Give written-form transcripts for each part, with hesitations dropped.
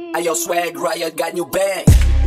Ayo swag, Riot got new bang.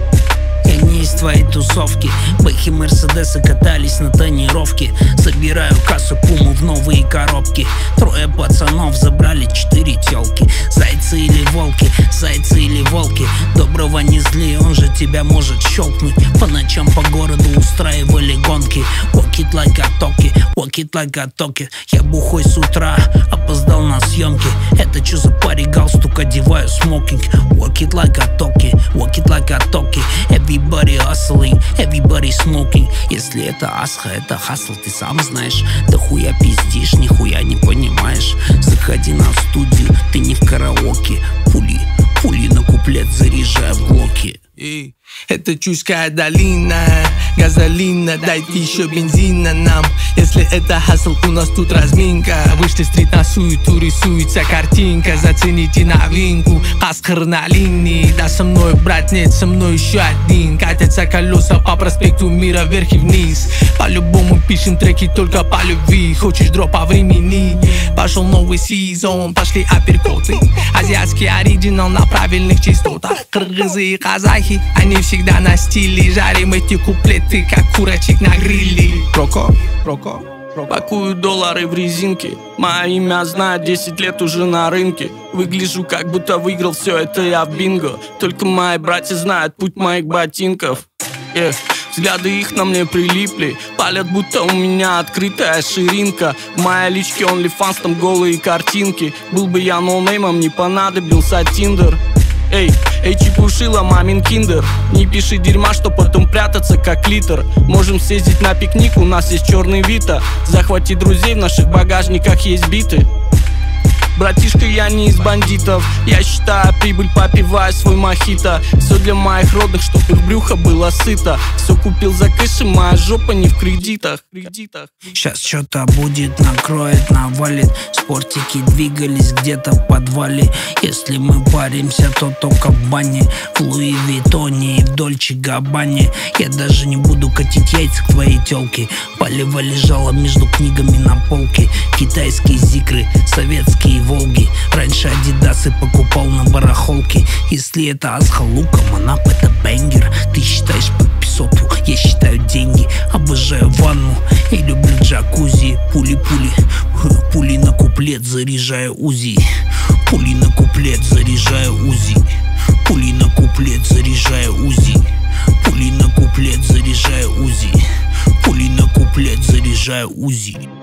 Я не из твоей тусовки. Бэхи Мерседесы катались на тонировке. Собираю кассу Пуму в новые коробки. Трое пацанов забрали 4 тёлки. Зайцы или волки, зайцы или волки. Доброго не зли, он же тебя может щелкнуть. По ночам по городу устраивали гонки. Walk it like I talk it, walk it like I talk it. Я бухой с утра, опоздал на съемки. Это чё за парень, галстук одеваю, смокинг. Walk it like I talk it, walk it like I talk it. Everybody hustling, everybody smoking. Если это асха, это хасл, ты сам знаешь. Да хуя пиздишь, нихуя не понимаешь. Заходи на студию, ты не в караоке. Пули на куплет заряжай в глоки. Это Чуйская долина, газолина, дайте еще бензина нам. Если это хасл, у нас тут разминка. Вышли стрит на суету, рисуется картинка. Зацените новинку, Каскар на линии. Да со мной, брат, нет, со мной еще один. Катятся колеса по проспекту Мира вверх и вниз. По-любому пишем треки только по любви. Хочешь дроп по времени? Пошел новый сезон, пошли апперкоты. Азиатский оригинал на правильных частотах. Кыргызы и казахи, они всегда на стиле. Жарим эти куплеты, как курочек на гриле. Прокоп. Пакую доллары в резинке. Мое имя знает 10 лет уже на рынке. Выгляжу, как будто выиграл все это я в бинго. Только мои братья знают путь моих ботинков. Взгляды их на мне прилипли. Палят, будто у меня открытая ширинка. В моей личке OnlyFans, там голые картинки. Был бы я ноунеймом, не понадобился Тиндер. Эй, чепушила, мамин киндер. Не пиши дерьма, что потом прятаться как литр. Можем съездить на пикник, у нас есть черный Вита. Захвати друзей, в наших багажниках есть биты. Братишка, я не из бандитов. Я считаю прибыль, попивая свой мохито. Все для моих родных, чтоб их брюхо было сыто. Все купил за кэш, и моя жопа не в кредитах. Сейчас что-то будет, накроет, навалит. Спортики двигались где-то в подвале. Если мы паримся, то только в бане. В Луи Виттоне и в Дольче Габбане. Я даже не буду катить яйца к твоей тёлке. Палево лежало между книгами на полке. Китайские зикры, советские Волги. Раньше адидасы покупал на барахолке. Если это асха луком, Анап это бенгер. Ты считаешь подписоту, я считаю деньги. Обожаю ванну и люблю джакузи. Пули на куплет, заряжаю УЗИ. Пули на куплет, заряжаю УЗИ. Пули на куплет, заряжаю УЗИ. Пули на куплет, заряжаю УЗИ. Пули на куплет, заряжаю УЗИ.